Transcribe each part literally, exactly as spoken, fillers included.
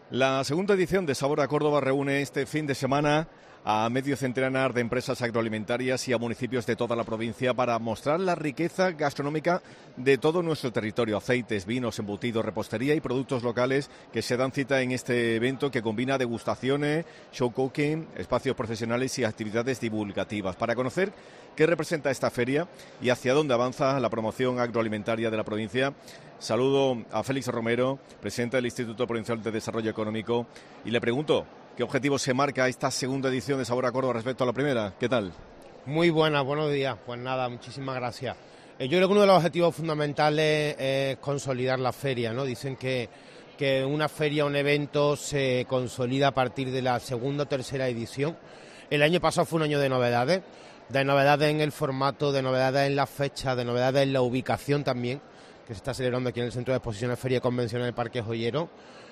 La segunda edición de Sabor a Córdoba reúne este fin de semana a medio centenar de empresas agroalimentarias y a municipios de toda la provincia para mostrar la riqueza gastronómica de todo nuestro territorio. Aceites, vinos, embutidos, repostería y productos locales que se dan cita en este evento que combina degustaciones, show cooking, espacios profesionales y actividades divulgativas. Para conocer qué representa esta feria y hacia dónde avanza la promoción agroalimentaria de la provincia, saludo a Félix Romero, presidente del Instituto Provincial de Desarrollo Económico, y le pregunto ¿qué objetivo se marca esta segunda edición de Sabor a Córdoba respecto a la primera? ¿Qué tal? Muy buenas, buenos días. Pues nada, muchísimas gracias. Eh, yo creo que uno de los objetivos fundamentales es consolidar la feria, ¿no? Dicen que, que una feria, un evento, se consolida a partir de la segunda o tercera edición. El año pasado fue un año de novedades, de novedades en el formato, de novedades en las fechas, de novedades en la ubicación también, que se está celebrando aquí en el Centro de Exposiciones Feria y Convenciones del Parque Joyero.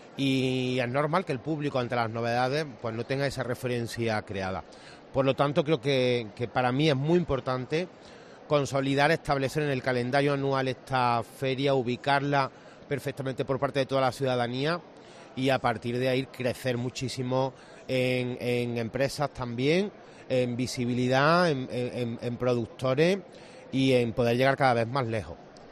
Y es normal que el público ante las novedades pues no tenga esa referencia creada. Por lo tanto, creo que, que para mí es muy importante consolidar, establecer en el calendario anual esta feria, ubicarla perfectamente por parte de toda la ciudadanía y a partir de ahí crecer muchísimo en, en empresas también, en visibilidad, en, en, en productores y en poder llegar cada vez más lejos.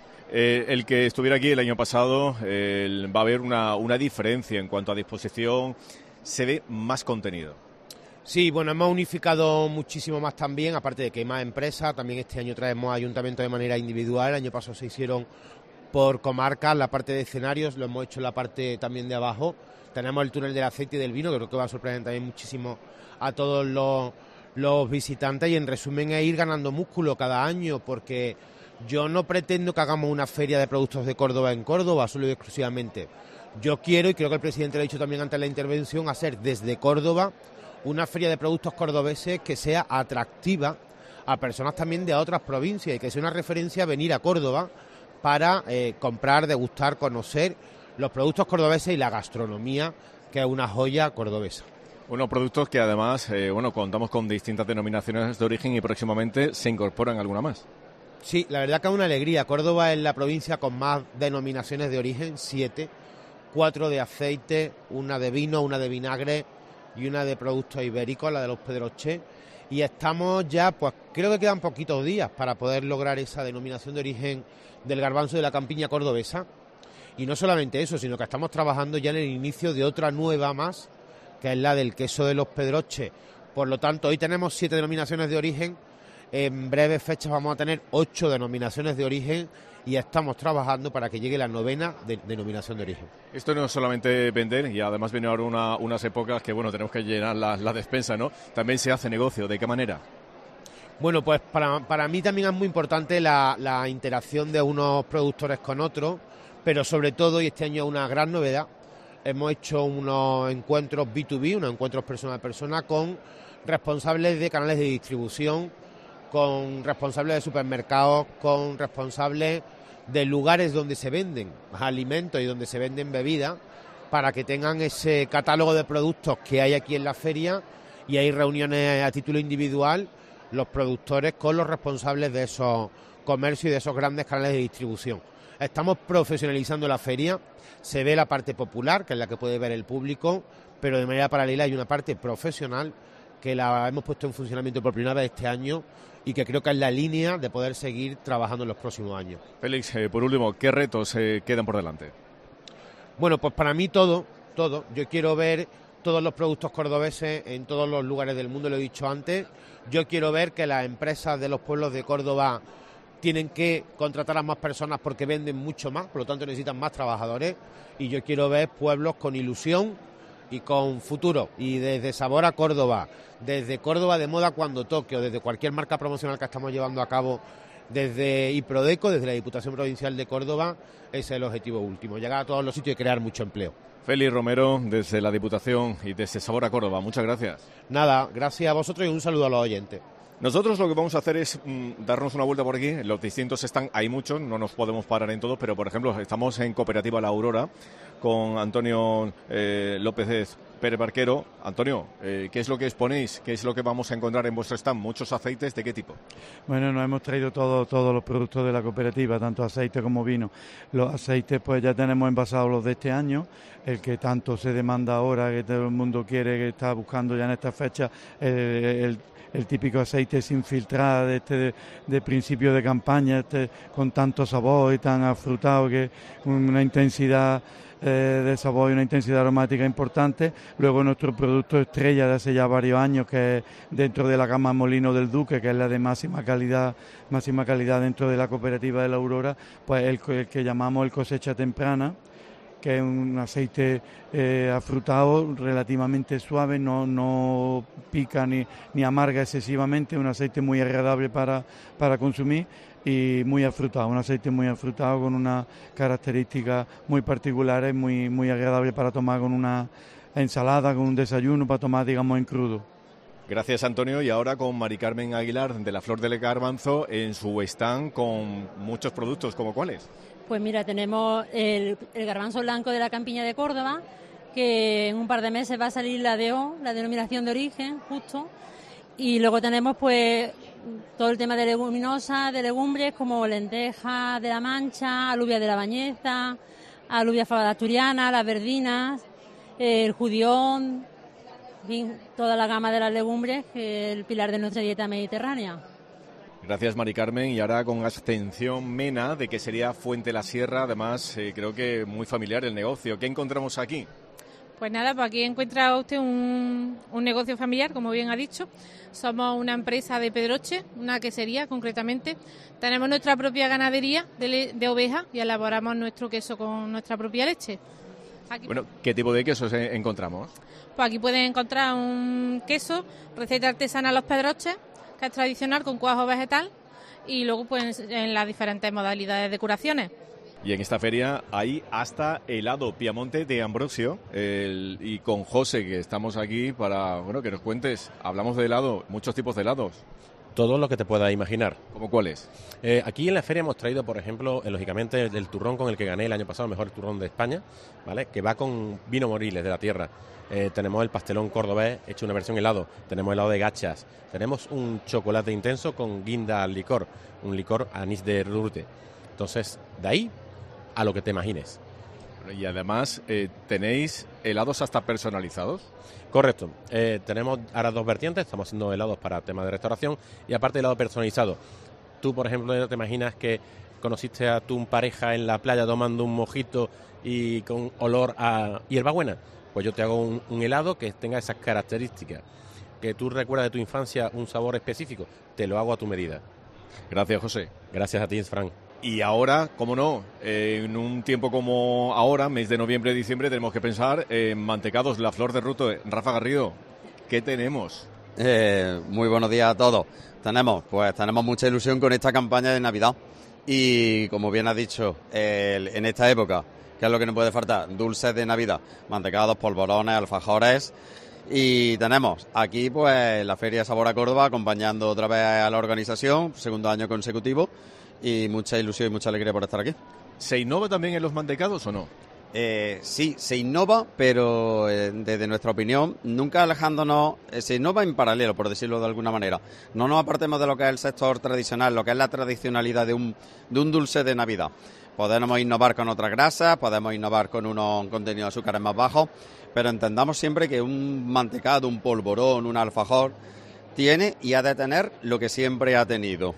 Eh, el que estuviera aquí el año pasado, eh, va a haber una, una diferencia en cuanto a disposición, se ve más contenido. Sí, bueno, hemos unificado muchísimo más también, aparte de que hay más empresas, también este año traemos ayuntamientos de manera individual, el año pasado se hicieron por comarcas, la parte de escenarios, lo hemos hecho en la parte también de abajo, tenemos el túnel del aceite y del vino, que creo que va a sorprender también muchísimo a todos los, los visitantes y en resumen es ir ganando músculo cada año, porque yo no pretendo que hagamos una feria de productos de Córdoba en Córdoba, solo y exclusivamente. Yo quiero, y creo que el presidente lo ha dicho también antes de la intervención, hacer desde Córdoba una feria de productos cordobeses que sea atractiva a personas también de otras provincias y que sea una referencia a venir a Córdoba para eh, comprar, degustar, conocer los productos cordobeses y la gastronomía, que es una joya cordobesa. Unos productos que además, eh, bueno, contamos con distintas denominaciones de origen y próximamente se incorporan alguna más. Sí, la verdad que es una alegría. Córdoba es la provincia con más denominaciones de origen, siete, cuatro de aceite, una de vino, una de vinagre y una de productos ibéricos, la de los Pedroche. Y estamos ya, pues creo que quedan poquitos días para poder lograr esa denominación de origen del garbanzo de la campiña cordobesa. Y no solamente eso, sino que estamos trabajando ya en el inicio de otra nueva más, que es la del queso de los Pedroche. Por lo tanto, hoy tenemos siete denominaciones de origen. En breves fechas vamos a tener ocho denominaciones de origen y estamos trabajando para que llegue la novena de, denominación de origen. Esto no es solamente vender, y además viene ahora una, unas épocas que bueno tenemos que llenar la, la despensa, ¿no? También se hace negocio. ¿De qué manera? Bueno, pues para, para mí también es muy importante la, la interacción de unos productores con otros, pero sobre todo, y este año es una gran novedad, hemos hecho unos encuentros B dos B, unos encuentros persona a persona con responsables de canales de distribución, con responsables de supermercados, con responsables de lugares donde se venden alimentos y donde se venden bebidas, para que tengan ese catálogo de productos que hay aquí en la feria, y hay reuniones a título individual, los productores con los responsables de esos comercios y de esos grandes canales de distribución. Estamos profesionalizando la feria, se ve la parte popular, que es la que puede ver el público, pero de manera paralela hay una parte profesional que la hemos puesto en funcionamiento por primera vez este año y que creo que es la línea de poder seguir trabajando en los próximos años. Félix, eh, por último, ¿qué retos eh, quedan por delante? Bueno, pues para mí todo, todo. Yo quiero ver todos los productos cordobeses en todos los lugares del mundo, lo he dicho antes. Yo quiero ver que las empresas de los pueblos de Córdoba tienen que contratar a más personas porque venden mucho más, por lo tanto necesitan más trabajadores, y yo quiero ver pueblos con ilusión y con futuro, y desde Sabor a Córdoba, desde Córdoba de Moda Cuando Toque, o desde cualquier marca promocional que estamos llevando a cabo, desde IPRODECO, desde la Diputación Provincial de Córdoba, ese es el objetivo último, llegar a todos los sitios y crear mucho empleo. Félix Romero, desde la Diputación y desde Sabor a Córdoba, muchas gracias. Nada, gracias a vosotros y un saludo a los oyentes. Nosotros lo que vamos a hacer es mm, darnos una vuelta por aquí. Los distintos están, hay muchos, no nos podemos parar en todos, pero por ejemplo estamos en Cooperativa La Aurora con Antonio eh, López Pérez Barquero. Antonio, eh, ¿qué es lo que exponéis? ¿Qué es lo que vamos a encontrar en vuestro stand? ¿Muchos aceites? ¿De qué tipo? Bueno, nos hemos traído todo, todos los productos de la cooperativa, tanto aceite como vino. Los aceites pues ya tenemos envasados los de este año, el que tanto se demanda ahora, que todo el mundo quiere, que está buscando ya en esta fecha, el, el el típico aceite sin filtrar de, este, de, de principio de campaña, este, con tanto sabor y tan afrutado, que una intensidad eh, de sabor y una intensidad aromática importante. Luego nuestro producto estrella de hace ya varios años, que es dentro de la gama Molino del Duque, que es la de máxima calidad, máxima calidad dentro de la cooperativa de La Aurora, pues el, el que llamamos el cosecha temprana, que es un aceite eh, afrutado, relativamente suave, no, no pica ni, ni amarga excesivamente, un aceite muy agradable para, para consumir y muy afrutado, un aceite muy afrutado con unas características muy particulares, muy, muy agradable para tomar con una ensalada, con un desayuno, para tomar, digamos, en crudo. Gracias, Antonio. Y ahora con Mari Carmen Aguilar de la Flor del Garbanzo en su stand con muchos productos, ¿como cuáles? Pues mira, tenemos el, el garbanzo blanco de la Campiña de Córdoba, que en un par de meses va a salir la D O, la denominación de origen, justo. Y luego tenemos pues todo el tema de leguminosas, de legumbres, como lentejas de la Mancha, alubia de la Bañeza, alubia fabada asturiana, las verdinas, el judión, en fin, toda la gama de las legumbres, que es el pilar de nuestra dieta mediterránea. Gracias, Mari Carmen. Y ahora con Ascensión Mena, de que sería Fuente la Sierra, además eh, creo que muy familiar el negocio. ¿Qué encontramos aquí? Pues nada, pues aquí encuentra usted un, un negocio familiar, como bien ha dicho. Somos una empresa de Pedroche, una quesería concretamente. Tenemos nuestra propia ganadería de, le, de ovejas y elaboramos nuestro queso con nuestra propia leche. Aquí, bueno, ¿qué tipo de quesos encontramos? Pues aquí pueden encontrar un queso, receta artesana Los Pedroches, que es tradicional con cuajo vegetal, y luego pues en las diferentes modalidades de curaciones. Y en esta feria hay hasta helado Piamonte de Ambrosio, el, y con José, que estamos aquí para bueno que nos cuentes. Hablamos de helado, muchos tipos de helados. Todo lo que te puedas imaginar. ¿Cómo cuáles? Eh, aquí en la feria hemos traído, por ejemplo, eh, lógicamente el, el turrón con el que gané el año pasado, el mejor turrón de España, ¿vale? Que va con vino Moriles de la tierra. Eh, tenemos el pastelón cordobés hecho una versión helado, tenemos helado de gachas, tenemos un chocolate intenso con guinda al licor, un licor anís de Rurte. Entonces, de ahí a lo que te imagines. Y además, eh, ¿tenéis helados hasta personalizados? Correcto. Eh, tenemos ahora dos vertientes, estamos haciendo helados para temas de restauración y aparte helado personalizado. Tú, por ejemplo, te imaginas que conociste a tu pareja en la playa tomando un mojito y con olor a hierbabuena. Pues yo te hago un, un helado que tenga esas características. Que tú recuerdas de tu infancia un sabor específico, te lo hago a tu medida. Gracias, José. Gracias a ti, Fran. Y ahora, cómo no, eh, en un tiempo como ahora, mes de noviembre, diciembre, tenemos que pensar en mantecados, la flor de ruto. Rafa Garrido, ¿qué tenemos? Eh, muy buenos días a todos. Tenemos, pues tenemos mucha ilusión con esta campaña de Navidad. Y como bien has dicho, eh, en esta época, ¿qué es lo que no puede faltar? Dulces de Navidad, mantecados, polvorones, alfajores. Y tenemos aquí pues la Feria Sabor a Córdoba acompañando otra vez a la organización, segundo año consecutivo, y mucha ilusión y mucha alegría por estar aquí. ¿Se innova también en los mantecados o no? Eh, sí, se innova, pero eh, desde nuestra opinión, nunca alejándonos, eh, se innova en paralelo, por decirlo de alguna manera. No nos apartemos de lo que es el sector tradicional, lo que es la tradicionalidad de un, de un dulce de Navidad. Podemos innovar con otras grasas, podemos innovar con unos contenidos de azúcares más bajos, pero entendamos siempre que un mantecado, un polvorón, un alfajor, tiene y ha de tener lo que siempre ha tenido.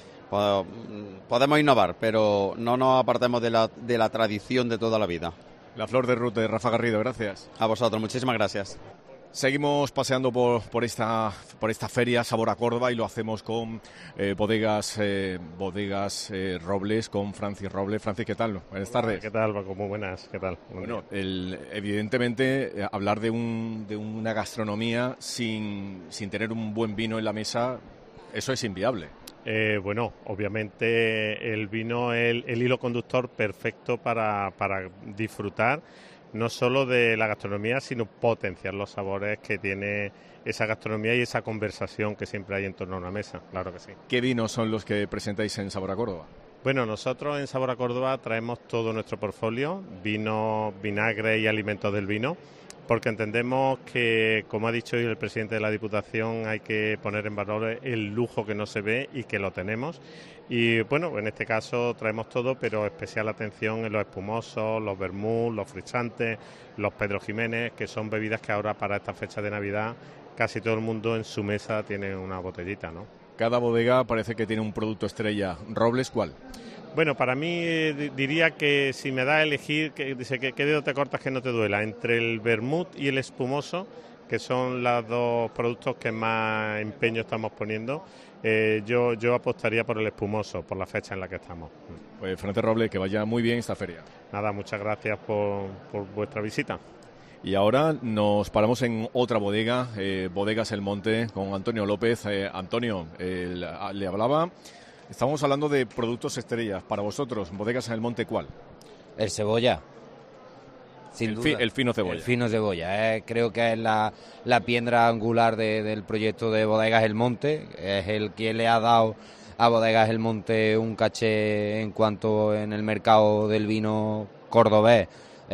Podemos innovar, pero no nos apartemos de la, de la tradición de toda la vida. La flor de ruta de Rafa Garrido, gracias. A vosotros, muchísimas gracias. Seguimos paseando por, por esta por esta feria Sabor a Córdoba y lo hacemos con eh, bodegas eh, bodegas eh, Robles, con Francis Robles. Francis, ¿qué tal? Buenas tardes. ¿Qué tal, Paco? Muy buenas, ¿qué tal? Bueno, el, evidentemente, eh, hablar de, un, de una gastronomía sin, sin tener un buen vino en la mesa, eso es inviable. Eh, bueno, obviamente el vino es el, el hilo conductor perfecto para, para disfrutar no solo de la gastronomía, sino potenciar los sabores que tiene esa gastronomía y esa conversación que siempre hay en torno a una mesa, claro que sí. ¿Qué vinos son los que presentáis en Sabor a Córdoba? Bueno, nosotros en Sabor a Córdoba traemos todo nuestro portfolio, vino, vinagre y alimentos del vino, porque entendemos que, como ha dicho hoy el presidente de la Diputación, hay que poner en valor el lujo que no se ve y que lo tenemos. Y bueno, en este caso traemos todo, pero especial atención en los espumosos, los vermús, los frisantes, los Pedro Jiménez, que son bebidas que ahora para esta fecha de Navidad casi todo el mundo en su mesa tiene una botellita, ¿no? Cada bodega parece que tiene un producto estrella. ¿Robles cuál? Bueno, para mí eh, diría que si me da a elegir, que dice que qué dedo te cortas que no te duela, entre el vermut y el espumoso, que son los dos productos que más empeño estamos poniendo, eh, yo, yo apostaría por el espumoso, por la fecha en la que estamos. Pues Fernández Roble, que vaya muy bien esta feria. Nada, muchas gracias por, por vuestra visita. Y ahora nos paramos en otra bodega, eh, Bodegas El Monte, con Antonio López. Eh, Antonio, eh, le hablaba, estamos hablando de productos estrellas. Para vosotros, Bodegas El Monte, ¿cuál? El cebolla. Sin el, duda. Fi, el fino cebolla. El fino cebolla. Eh, creo que es la, la piedra angular de, del proyecto de Bodegas El Monte. Es el que le ha dado a Bodegas El Monte un caché en cuanto en el mercado del vino cordobés.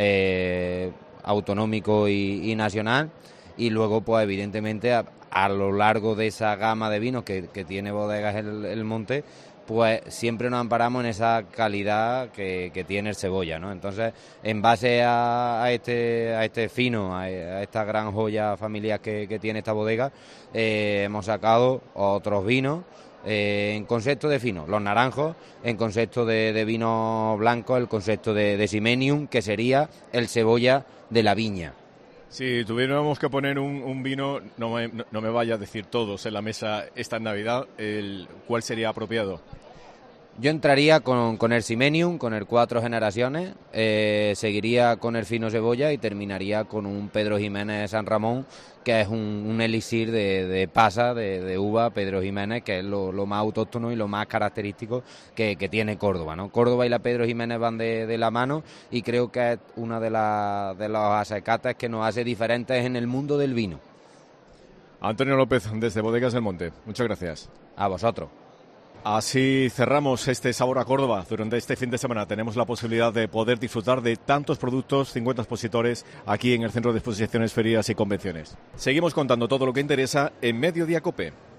Eh, autonómico y, y nacional, y luego pues evidentemente a, a lo largo de esa gama de vinos que, que tiene Bodegas el, el Monte, pues siempre nos amparamos en esa calidad que, que tiene el cebolla, ¿no? Entonces, en base a, a este a este fino, a, a esta gran joya familiar que, que tiene esta bodega, eh, hemos sacado otros vinos Eh, en concepto de fino, los naranjos, en concepto de, de vino blanco, el concepto de, de Simenium, que sería el cebolla de la viña. Si tuviéramos que poner un, un vino, no me, no, no me vaya a decir todos en la mesa esta Navidad, el, ¿cuál sería apropiado? Yo entraría con, con el Simenium, con el Cuatro Generaciones, eh, seguiría con el fino cebolla y terminaría con un Pedro Jiménez San Ramón, que es un, un elixir de, de pasa, de, de uva Pedro Jiménez, que es lo, lo más autóctono y lo más característico que, que tiene Córdoba, ¿no? Córdoba y la Pedro Jiménez van de, de la mano, y creo que es una de, la, de las azacatas que nos hace diferentes en el mundo del vino. Antonio López, desde Bodegas del Monte, muchas gracias. A vosotros. Así cerramos este Sabor a Córdoba. Durante este fin de semana tenemos la posibilidad de poder disfrutar de tantos productos, cincuenta expositores, aquí en el Centro de Exposiciones, Ferias y Convenciones. Seguimos contando todo lo que interesa en Mediodía COPE.